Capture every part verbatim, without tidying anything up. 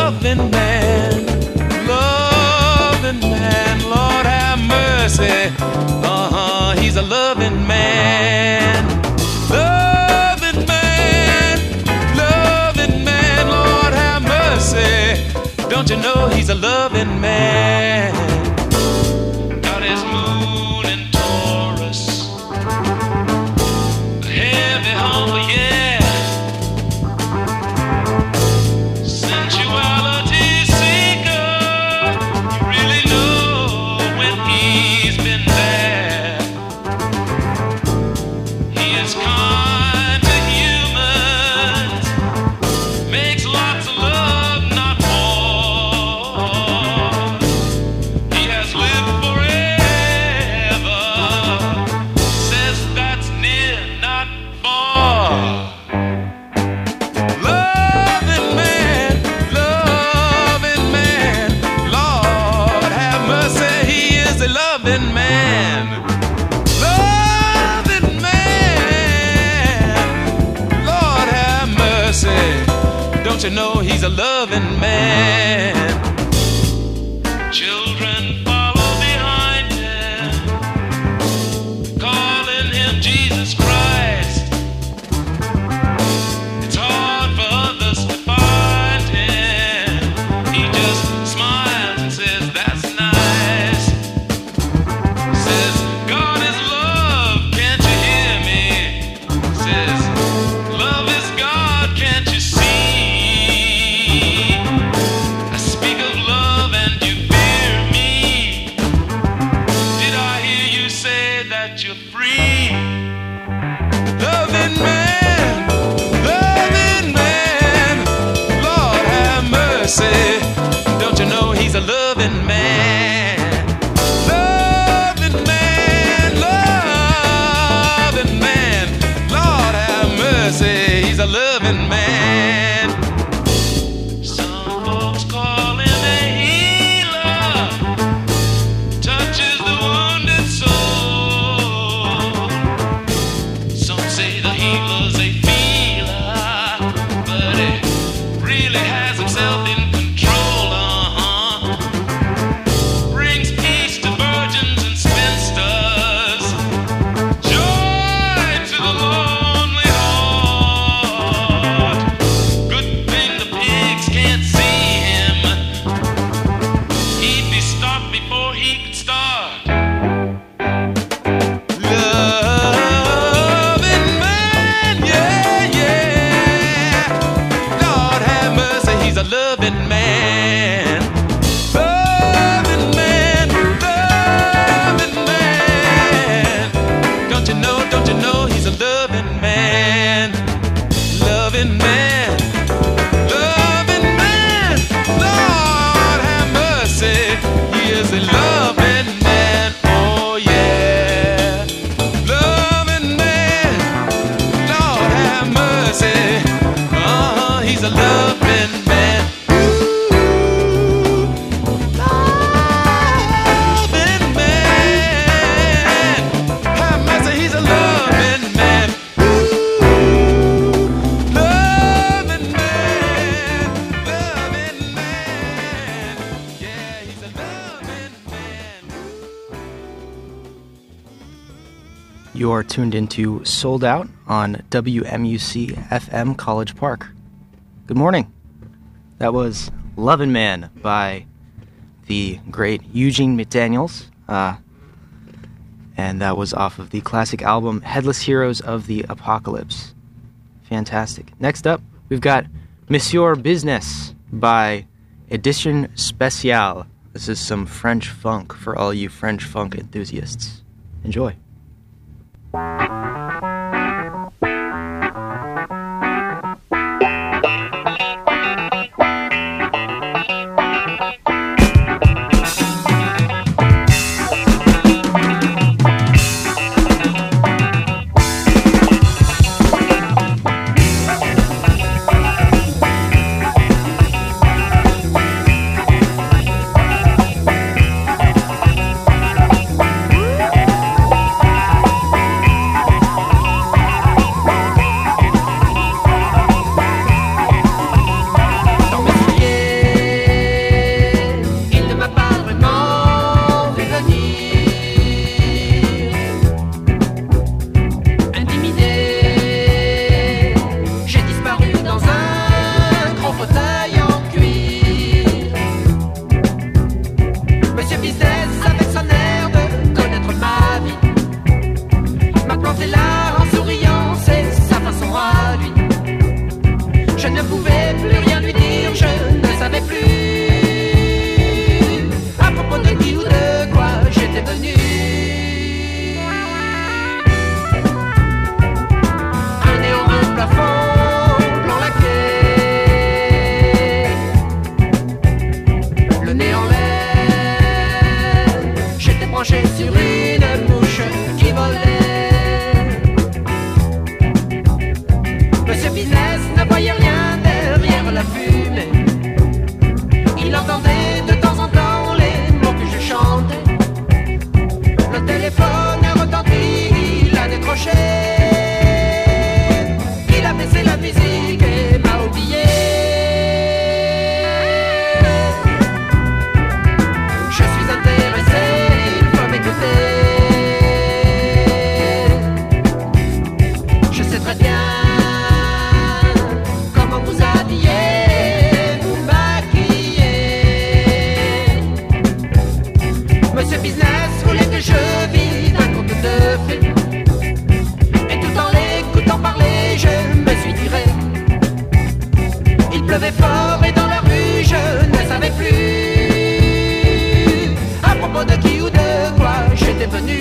loving man, loving man, Lord have mercy. Uh-huh, he's a loving man, loving man, loving man, Lord have mercy. Don't you know he's a loving man? Got his moon in Taurus, a heavy humble, yeah. Sensuality seeker, you really know when he's been there. He is kind to humans, makes lots of love, not war. He has lived forever, says that's near, not far. Loving man, loving man, Lord have mercy, he is a loving man. Loving man, Lord have mercy. Don't you know he's a loving man? Children follow behind him, calling him Jesus Christ. It's hard for others to find him. He just smiles and says, that's nice. Says, God is love, can't you hear me? Says, love is God, can't you see? I speak of love and you fear me. Did I hear you say that you're free? Loving man, loving man, Lord have mercy. Don't you know he's a loving man? Loving man, loving man, Lord have mercy. He's a loving man. Some folks call him a healer, touches the wounded soul. Some say the healer's a feeler, but he really has himself in control, uh-huh. Brings peace to virgins and spinsters, joy to the lonely heart. Good thing the pigs can't see him, he'd be stopped before he could start. Loving man, yeah, yeah, Lord have mercy, he's a loving man. Loving man, loving man. Don't you know, don't you know he's a loving man? Loving man, loving man, Lord have mercy, he is a loving man, oh yeah. Loving man, Lord have mercy, uh-huh, he's a loving man. Ooh, loving man, have mercy, he's a loving man. Ooh, loving man, loving man, yeah, he's a loving man. You are tuned into Sold Out on W M U C F M College Park. Good morning. That was Lovin' Man by the great Eugene McDaniels. Uh, and that was off of the classic album Headless Heroes of the Apocalypse. Fantastic. Next up, we've got Monsieur Business by Edition Spéciale. This is some French funk for all you French funk enthusiasts. Enjoy. pouvais plus rien lui dire, je ne savais plus à propos de qui ou de quoi j'étais venu. Un néon, un plafond, blanc laqué, le nez en l'air, j'étais branché sur une mouche qui volait. Monsieur Business ne voyait rien derrière la fumée. Il entendait de temps en temps les mots que je chantais. Le téléphone a retenti, il a décroché. Il a baissé la musique et m'a oublié. Je suis intéressé, il faut m'écouter. Je sais très bien comment vous habiller, vous maquiller. Monsieur Business voulait que je vive un conte de fées. Et tout en l'écoutant parler, je me suis tiré. Il pleuvait fort et dans la rue, je ne savais plus à propos de qui ou de quoi j'étais venu.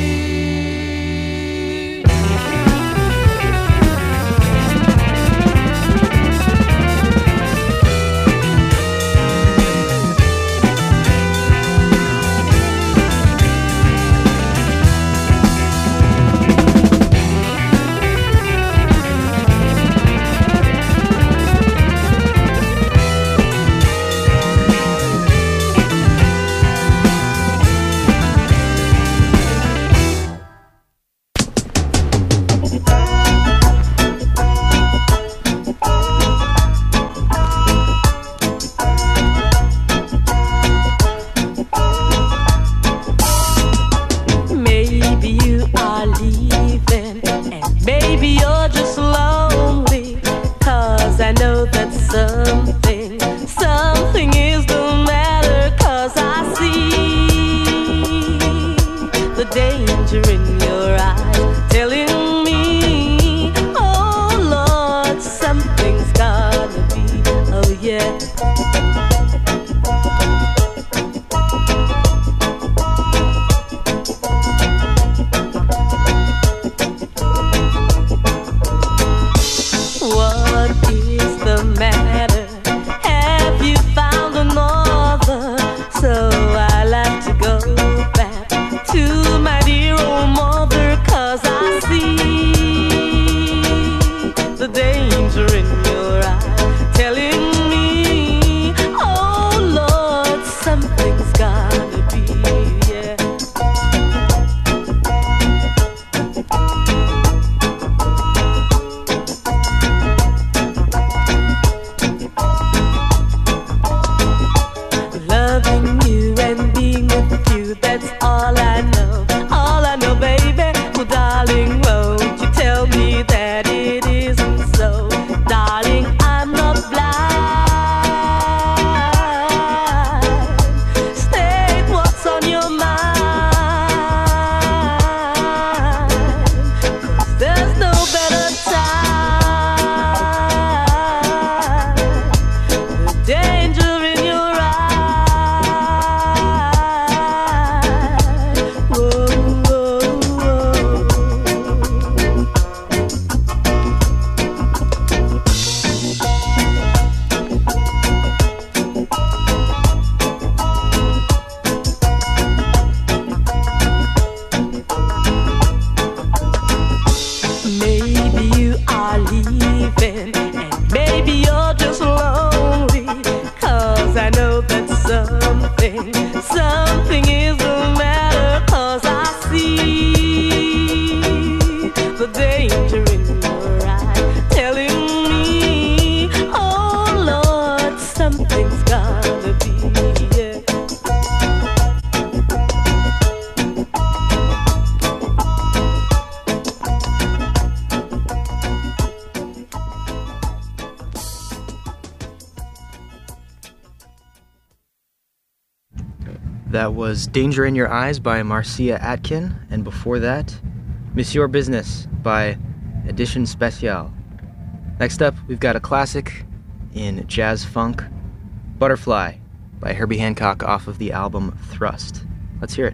Maybe you are leaving, and maybe you're just lonely. Cause I know that something, something is the matter. Cause I see the danger in your eyes telling me, oh Lord, something's gotta be, oh yeah. What is the matter? Have you found another? So I'll have to go back to my dear old mother. Cause I see the danger in your eye telling me, oh Lord, something's gotta be, yeah. Loving you and being with you, that's all I know, all I know, baby. Well, darling, won't you tell me that it isn't so? Darling, I'm not blind. State what's on your mind. 'Cause there's no better time. The danger in your eyes. Whoa, whoa, whoa. Maybe you are leaving, and maybe you're just lonely. Cause I know that something, something is the matter. Cause I see the danger in your eye telling me, oh Lord, something's gotta be, yeah. That was Danger in Your Eyes by Marcia Atkin, and before that, Monsieur Business by Edition Spéciale. Next up, we've got a classic in jazz funk, Butterfly by Herbie Hancock off of the album Thrust. Let's hear it.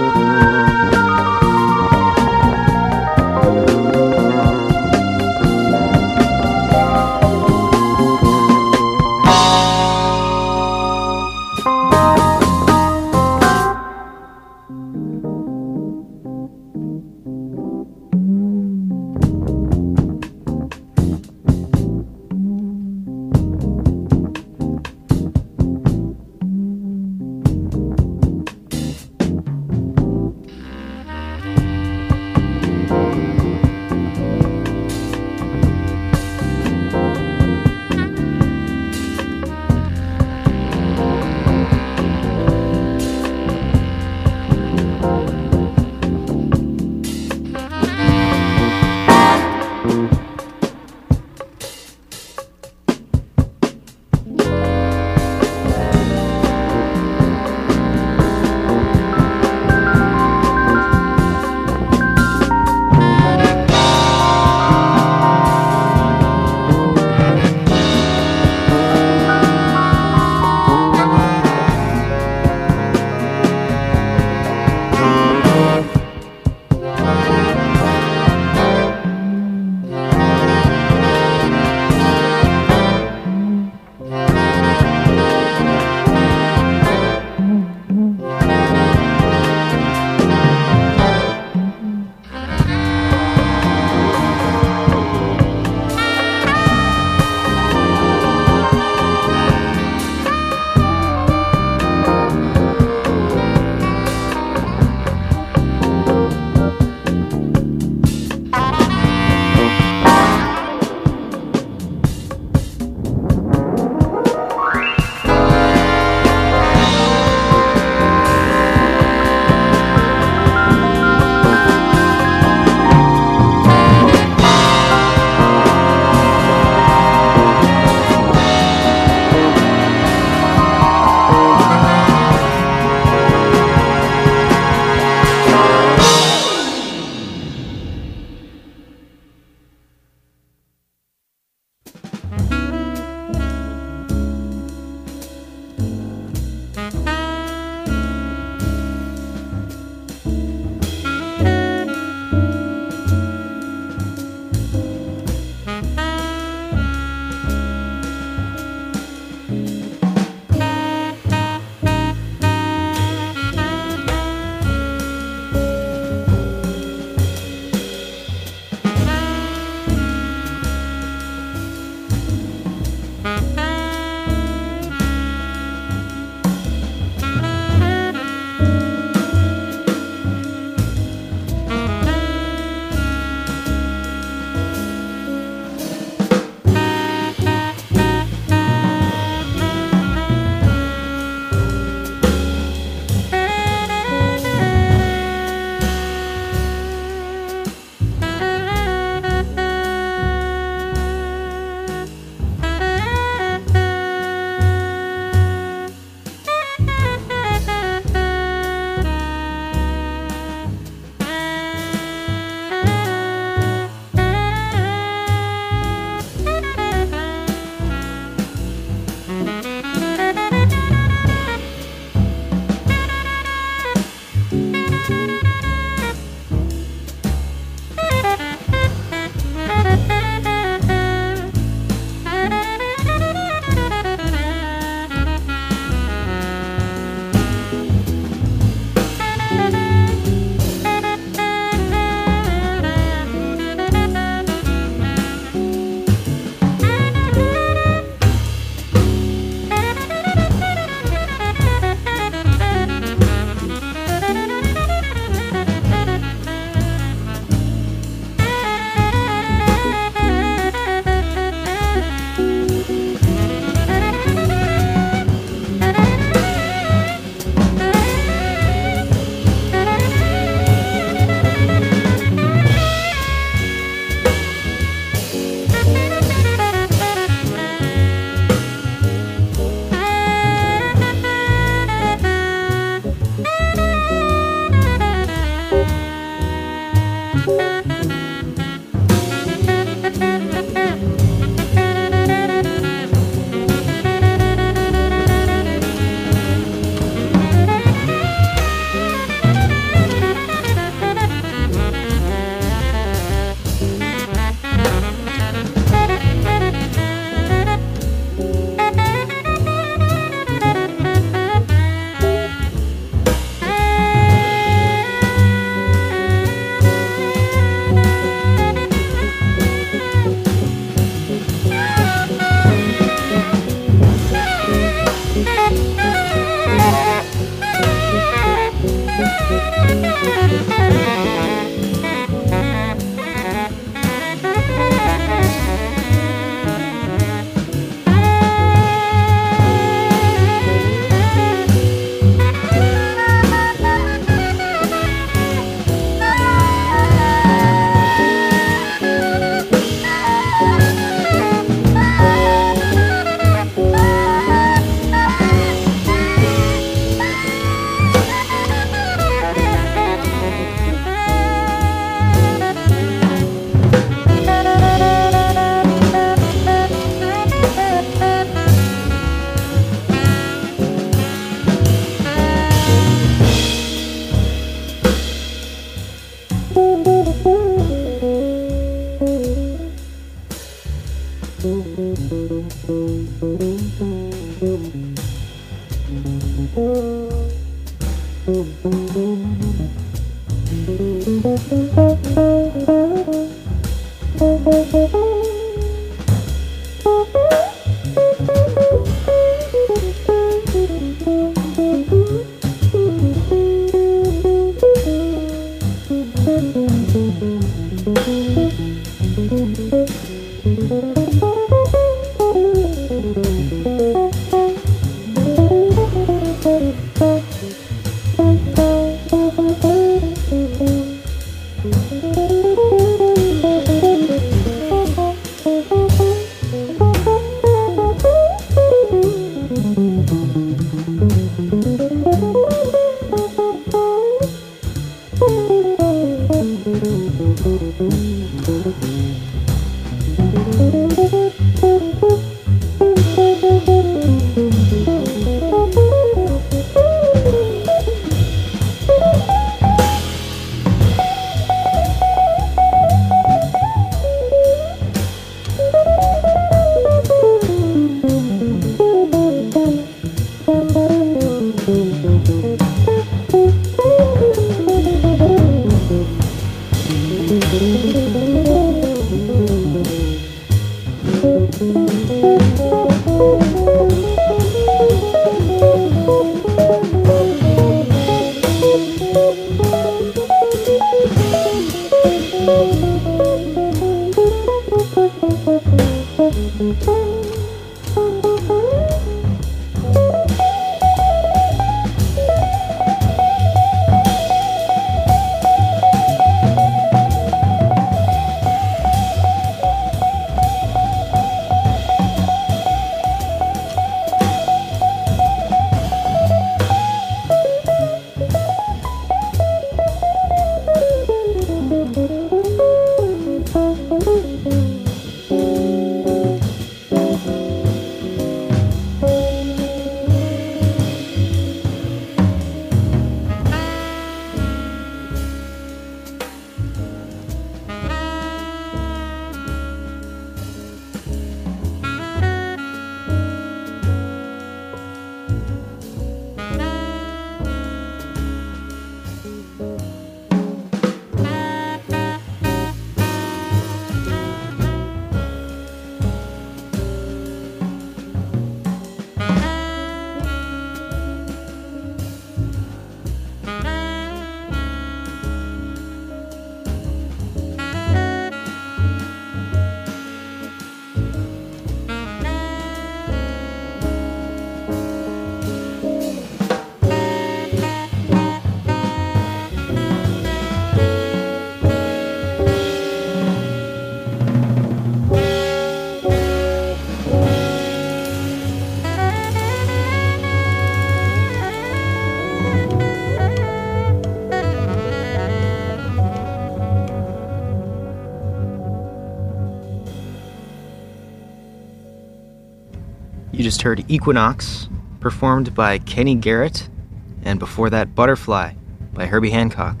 You just heard Equinox, performed by Kenny Garrett, and before that, Butterfly by Herbie Hancock.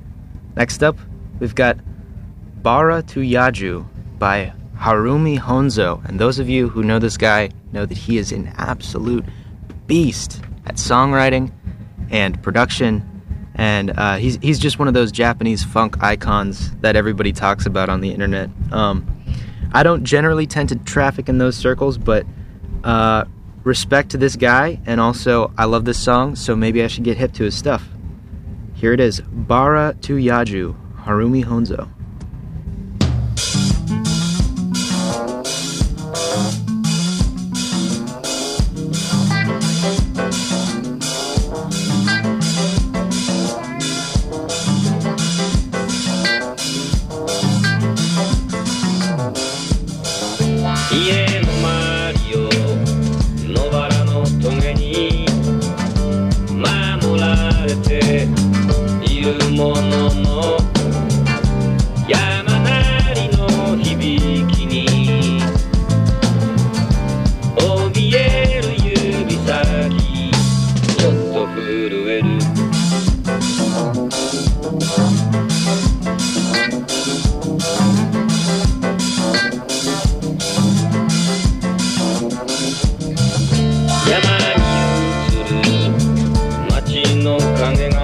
Next up, we've got Bara to Yaju by Harumi Honzo, and those of you who know this guy know that he is an absolute beast at songwriting and production, and uh, he's he's just one of those Japanese funk icons that everybody talks about on the internet. Um, I don't generally tend to traffic in those circles, but uh, respect to this guy, and also I love this song, so maybe I should get hip to his stuff. Here it is, Bara to Yaju, Harumi Honzo. 影が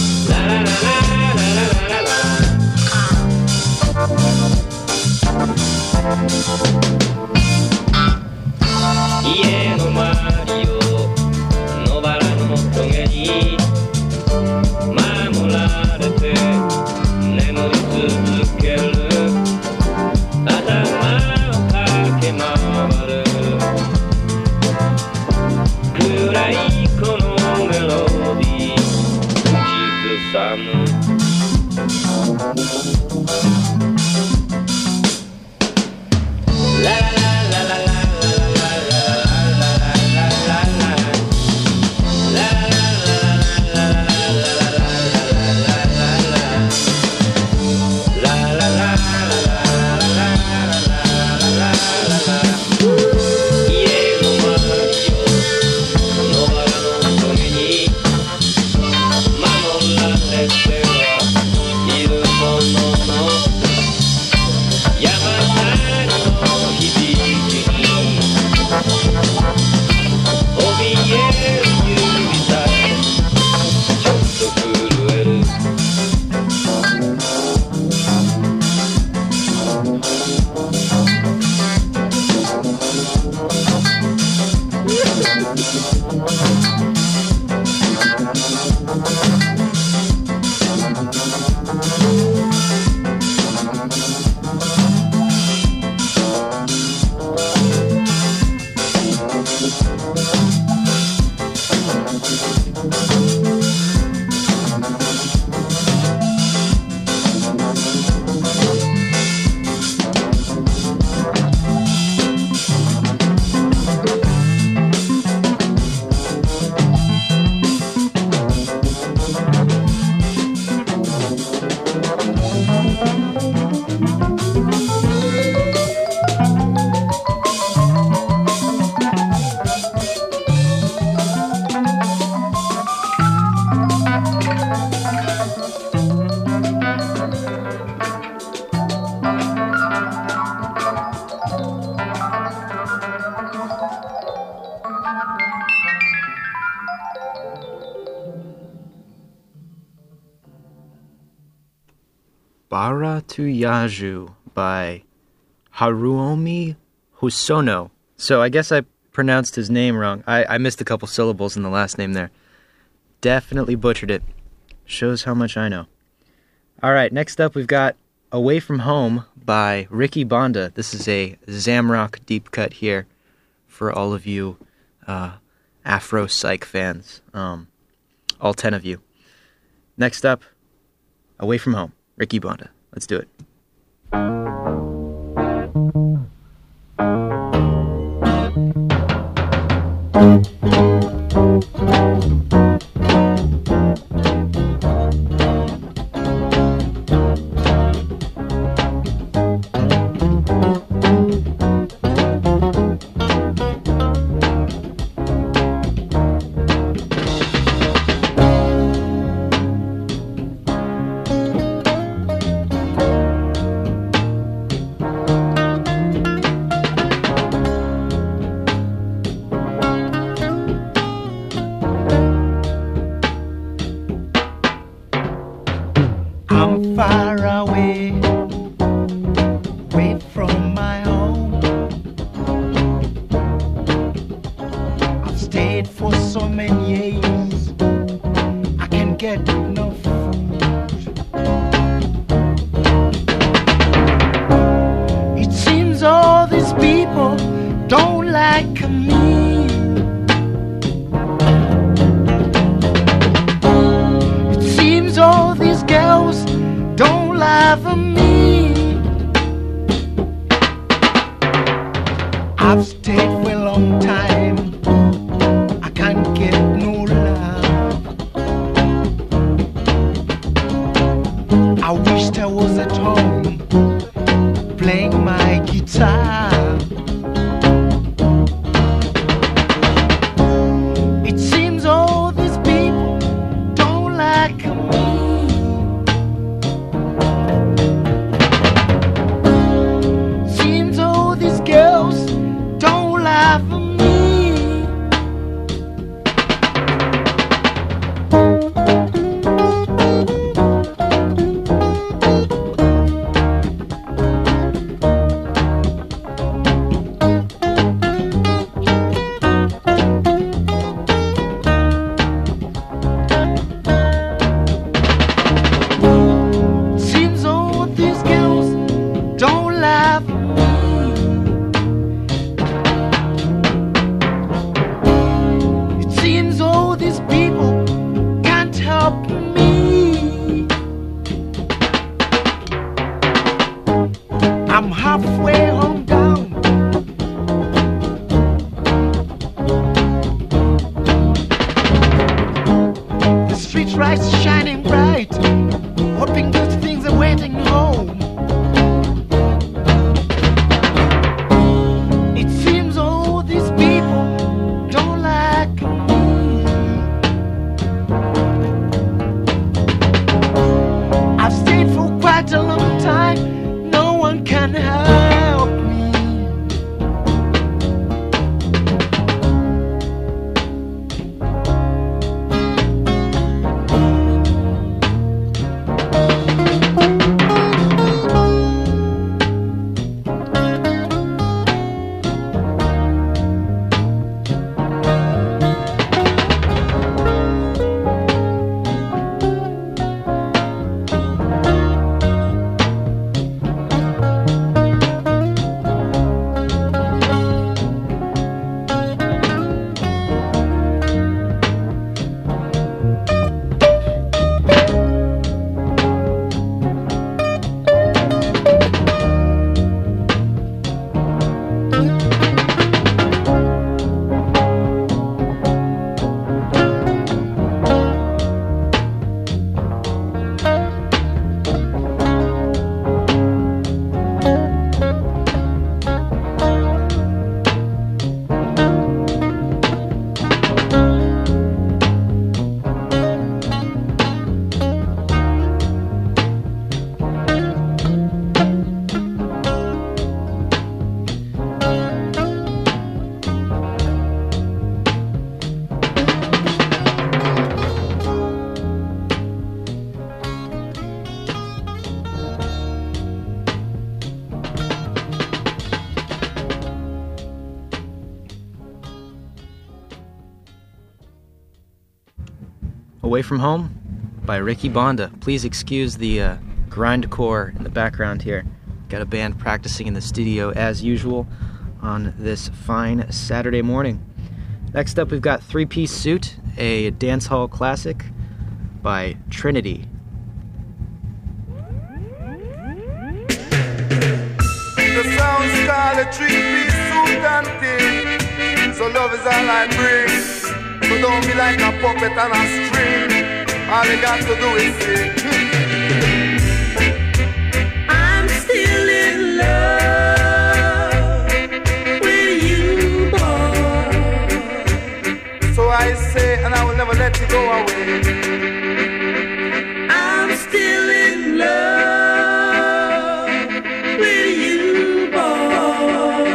家の周りを野原のトゲに守られて眠り続ける頭を駆け回る暗いこのメロディー口ずさむ Baratuyaju by Haruomi Hosono. So I guess I pronounced his name wrong. I, I missed a couple syllables in the last name there. Definitely butchered it. Shows how much I know. All right, next up we've got Away From Home by Ricky Banda. This is a Zamrock deep cut here for all of you uh, Afro Psych fans. Um, all ten of you. Next up, Away From Home. Ricky Banda. Let's do it. I'm far away, away from my home. I've stayed for so many years, I can get no food. It seems all these people don't like like me. It seems all these girls don't love me. I've stayed for a long time, I can't get no love. I wished I was at home playing my guitar. It seems all these people don't like me. Seems all these girls don't love me. Seems all these girls don't love me. It seems all these people can't help me. I'm halfway home down. The street lights shining bright, hoping good things are waiting home. It seems all these people don't like me. I've stayed for quite a long time, no one can help me. Away From Home by Ricky Bonda. Please excuse the uh, grindcore in the background here. Got a band practicing in the studio as usual on this fine Saturday morning. Next up, we've got Three Piece Suit, a dancehall classic by Trinity. The sound's called a three-piece suit and thing. So love is all I bring. So don't be like a puppet on a string. All you got to do is sing. I'm still in love with you, boy. So I say, and I will never let you go away. I'm still in love with you, boy.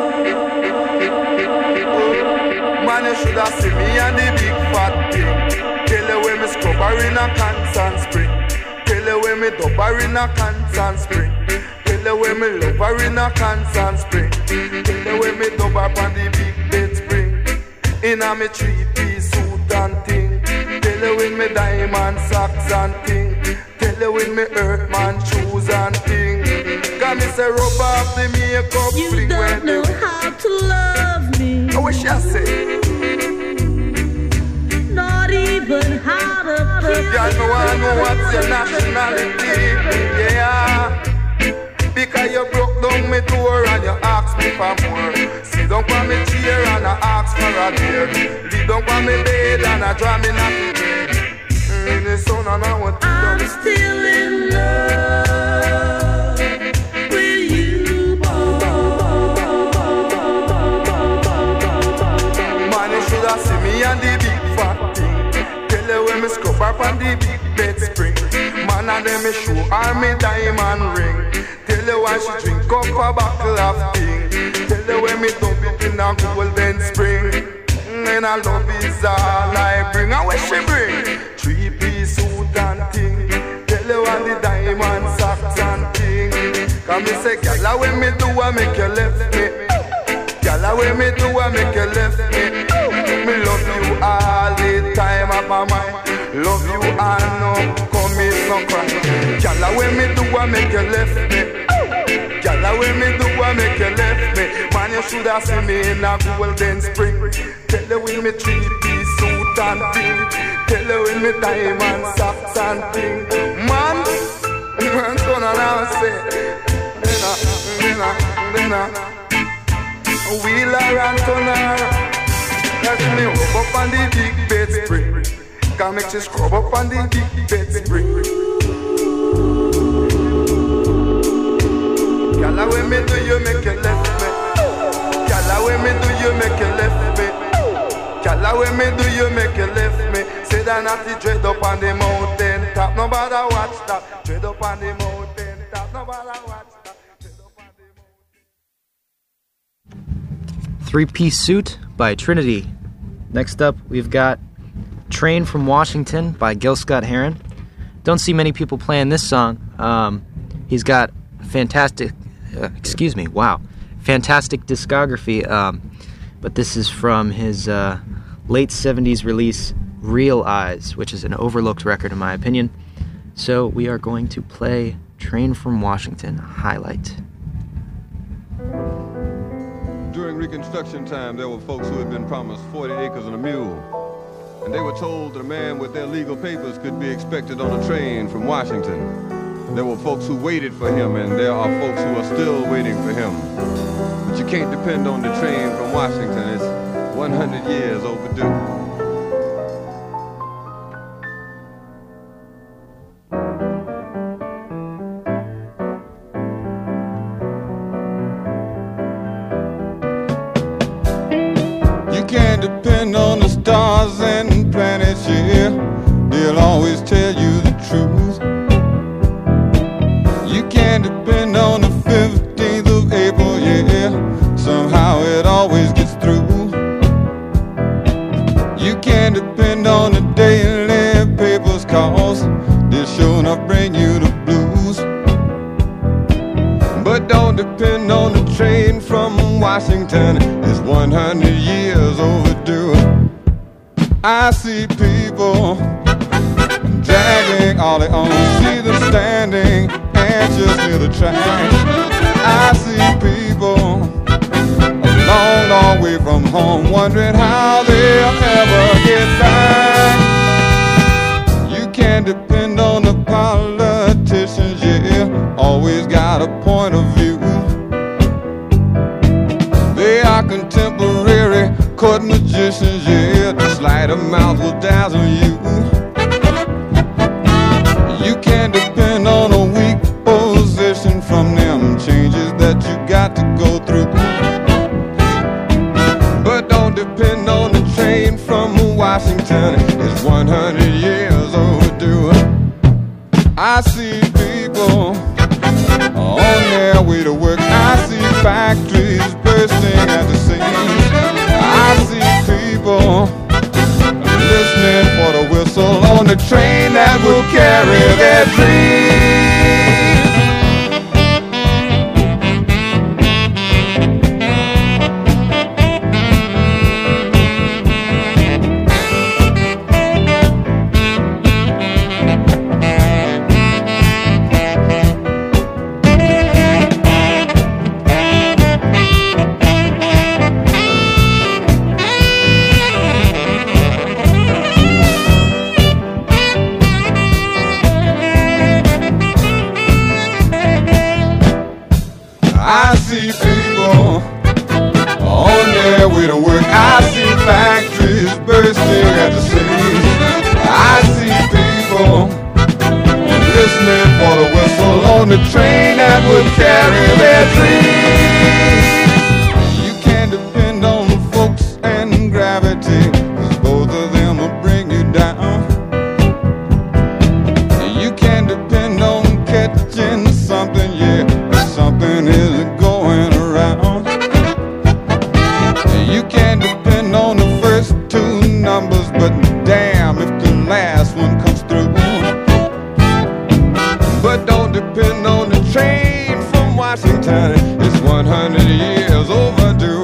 Man, you should have seen me and the big fat thing. Tell you when me scrubber in a constant spring. Tell you when me dubber in a constant spring. Tell you when me lover in a constant spring. Tell you when me dubber on the big bed spring. In a me three-piece suit and thing. Tell you when me diamond socks and thing. Tell you when me earth man shoes and thing. Cause me say rub off the makeup You fling don't when know the how to love me. I wish I say Not even how to kiss. Girl, me wanna know what's your nationality. Yeah. Because you broke down me door and you asked me for more. Sit down on me chair and I ask for a beer. Lead down on me bed and I draw me nappy bed. In the sun and I want to I'm still in love with you, boy. Man, you should have seen me and the big fat thing. Tell her when me scrub up on the big bed spring. Man, and then me show her me diamond ring. Tell her why she drink up a bottle of thing. Tell her when me dump it in a golden spring. And I love is all I bring. And what she bring? Three-piece suit and thing. Tell her what the diamond socks and thing. Cause me say, gala when me do I make you left me. Gala when me do I make you left me. Me love you all the time of my mind. Love you and no come in no cry. Gala when me do I make you left me. Gala when me do I make you left me. Man, you should have seen me in a golden spring. Tell her with me three-piece suit and thing. Tell her with me diamond socks and thing. Man, man, son and I say, Dena, Dena, Dena, wheeler and turner. Cause me rub up on the big bed spring. Can make you scrub up on the big bed spring. Gala when me do you make you left me. Gala when me do you make you left me. Gala when me do you make you left me. Say that not the dread up on the mountain top. Nobody watch that. Dread up on the mountain top. Nobody watch that. Dread up on the mountain. Three-Piece Suit by Trinity. Next up, we've got Train from Washington by Gil Scott-Heron. Don't see many people playing this song. Um, he's got fantastic, uh, excuse me, wow, fantastic discography. Um, but this is from his uh, late seventies release, Real Eyes, which is an overlooked record in my opinion. So we are going to play Train from Washington highlight. During Reconstruction time, there were folks who had been promised forty acres and a mule. And they were told that a man with their legal papers could be expected on a train from Washington. There were folks who waited for him, and there are folks who are still waiting for him. But you can't depend on the train from Washington. It's one hundred years overdue. Can't depend on the stars and planets, yeah. They'll always tell you the truth. You can't depend on the fifteenth of April, yeah. Somehow it always gets through. You can't depend on the daily papers, cause they'll sure enough bring you the blues. But don't depend on the train from Washington. It's one hundred years overdue. I see people dragging all their own, see them standing anxious near the track. I see people a long, long way from home, wondering how they'll ever get back. You can't depend on the politicians, yeah, always got a point of view. They are contemporary court magicians, yeah, the sleight of mouth will dazzle you. You can't depend on a weak position from them changes that you got to go through. But don't depend on the train from Washington, it's one hundred years overdue. I see people on their way to work. I see factories bursting at the seams. I see people listening for the whistle on the train that will carry their dreams. people on their way to work. I see factories bursting at the seams. I see people listening for the whistle on the train that would carry their dreams. You can't depend on folks and gravity, 'cause both of them will bring you down. You can't depend on catching something, yeah, something is going around. You can't depend on the first two numbers, but damn if the last one comes through. But don't depend on the train from Washington, it's one hundred years overdue.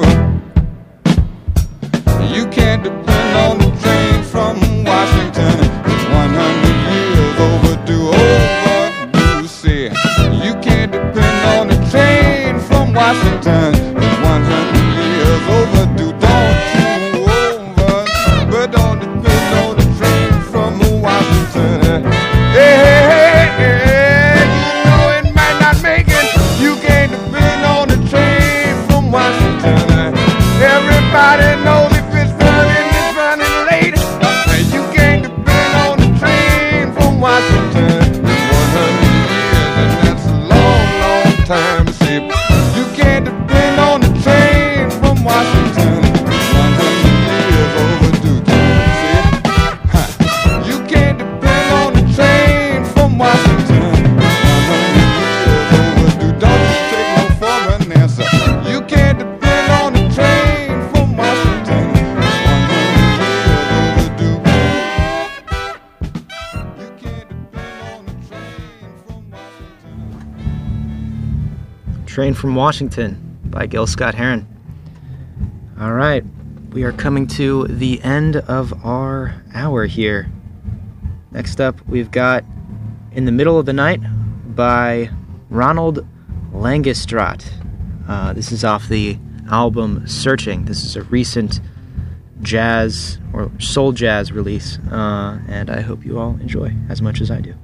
You can't depend on the train from Washington, it's one hundred years overdue. Overdue, see. You can't depend on the train from Washington, it's one hundred years overdue. Don't you over, but don't depend on the train from Washington. Hey, hey, hey, hey, you know it might not make it. You can't depend on the train from Washington. Everybody knows if it's running, it's running late. You can't depend on the train from Washington. It's one hundred years, and that's a long, long time to see. You can't depend on the train from Washington. It's one hundred years overdue, don't you see? Ha. You can't depend on the train from Washington. It's one hundred years overdue. Don't you take no for an answer. You can't depend on the train from Washington. It's one hundred years overdue. You can't depend on the train from Washington. Train from Washington by Gil Scott-Heron. All right, we are coming to the end of our hour here. Next up, we've got In the Middle of the Night by Ronald Langestraat. Uh, this is off the album Searching. This is a recent jazz or soul jazz release, uh, and I hope you all enjoy as much as I do.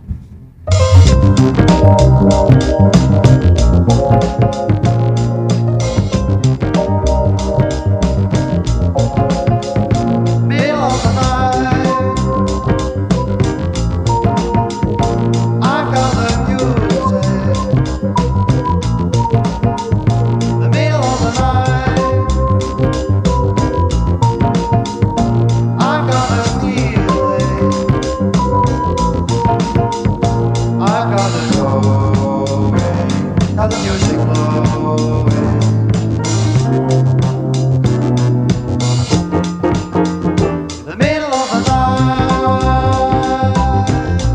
Middle of the night, I got the music. The middle of the night, I got a feeling. I got it going, got the music flowing. The middle of the night,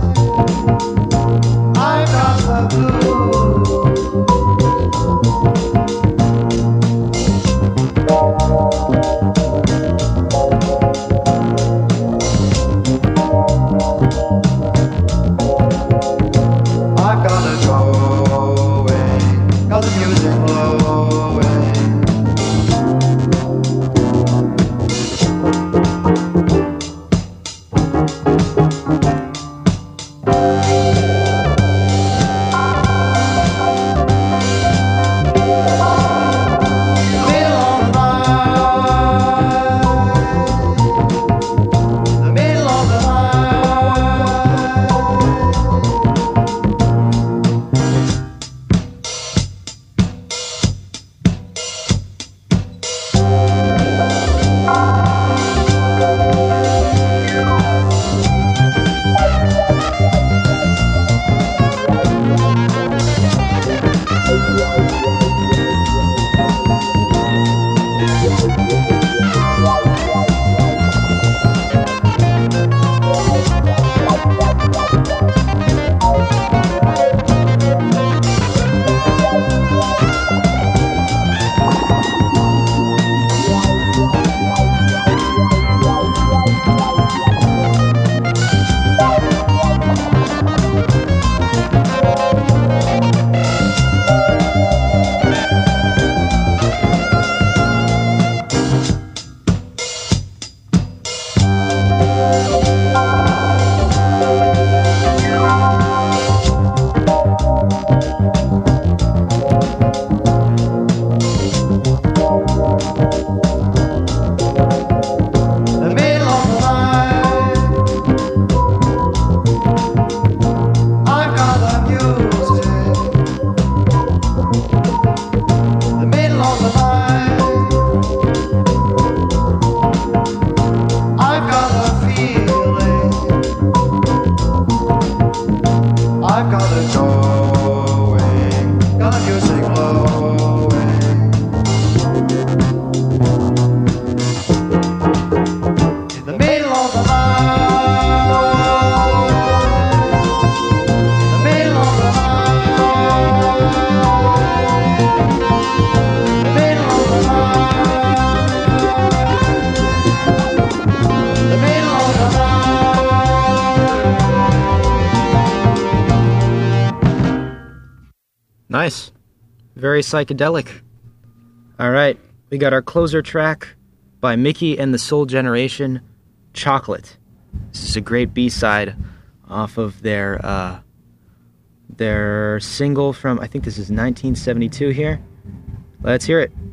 I got the blues. I got it going, got the music flowing. Nice. Very psychedelic. All right, we got our closer track by Mickey and the Soul Generation, Chocolate. This is a great B-side off of their uh, their single from, I think this is nineteen seventy-two here. Let's hear it.